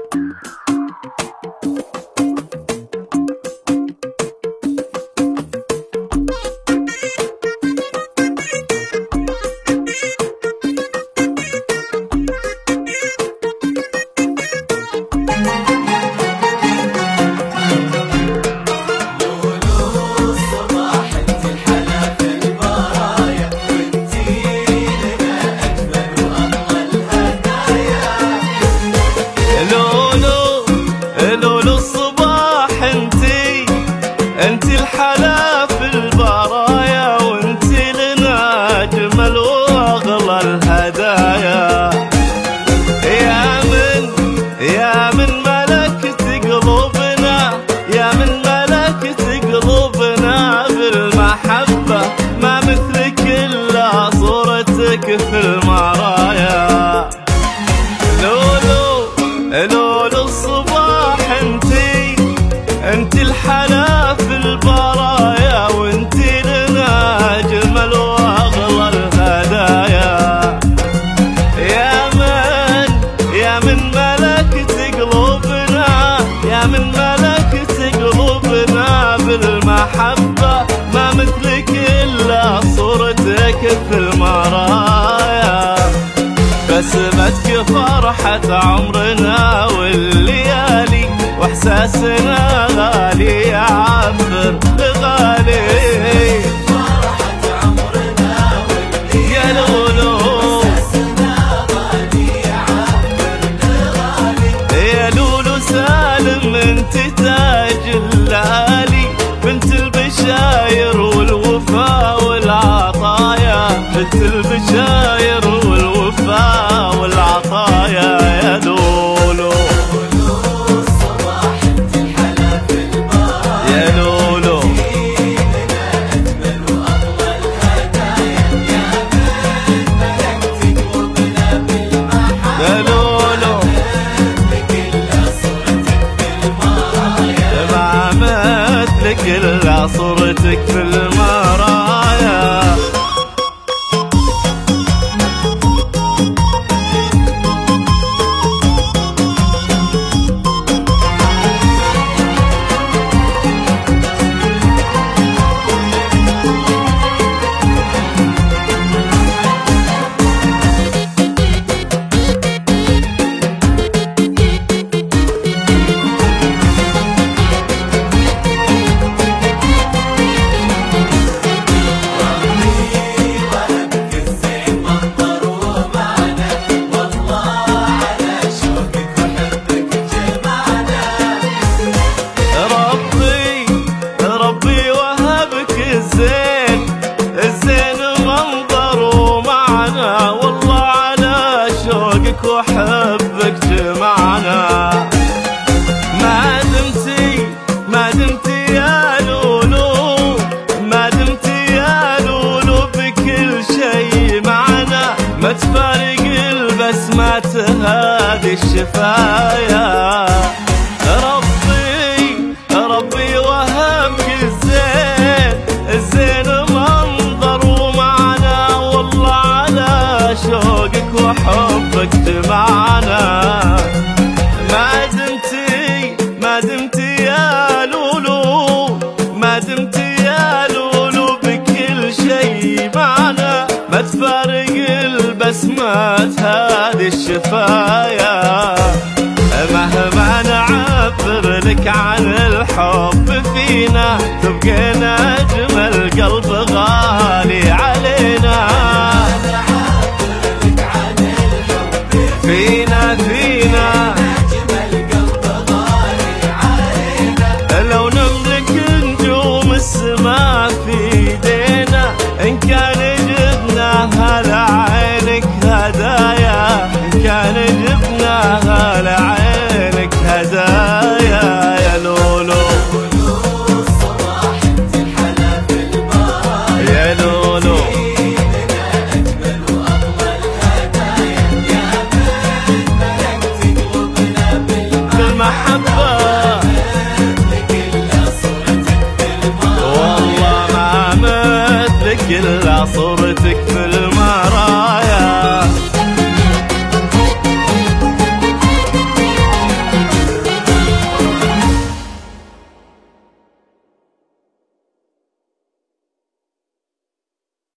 انتي الحلا في البرايا، وانتي لنا اجمل واغلى الهدايا. يا من ملكت قلوبنا، يا من ملكت قلوبنا بالمحبة، ما مثلك الا صورتك في المرايا. لولو الصباح انتي الحلا في البرايا، وانتي لنا اجمل واغلى الهدايا. يا من ملكت قلوبنا، يا من ملكت قلوبنا بالمحبة، ما مثلك الا صورتك في المرايا. بسمتك فرحة عمرنا والليالي، واحساسنا غالي يعبر بغالي. فرحة عمرنا والليالي، يا لولو واحساسنا غالي يعبر بغالي. يا لولو سالم انت تاج الليالي، بنت البشاير والوفا والعطايا، بنت البشاير والوفا والعطايا. يا لولو كل صورتك في المرايا. الزين منظر ومعنى، والله على شوقك وحبك جمعنا. ما دمتي يا لولو، ما دمتي يا لولو بكل شي معنا، ما تفارق البسمات هذه الشفايا. ربي وهبك الزين منظر ومعنى، والله على شوقك وحبك جمعنا. ما دمتي يا لولو، ما دمتي يا لولو بكل شي معنا، ما تفارق البسمات هذه الشفايا. مهما نعبر لك عن الحب فينا، تبقينا أجمل قلب غالي علينا. فينا أجمل قلب غالي علينا. لو نملك نجوم السماء في ايدينا، إن كان جبناها لعينك هدايا، إن كان جبناها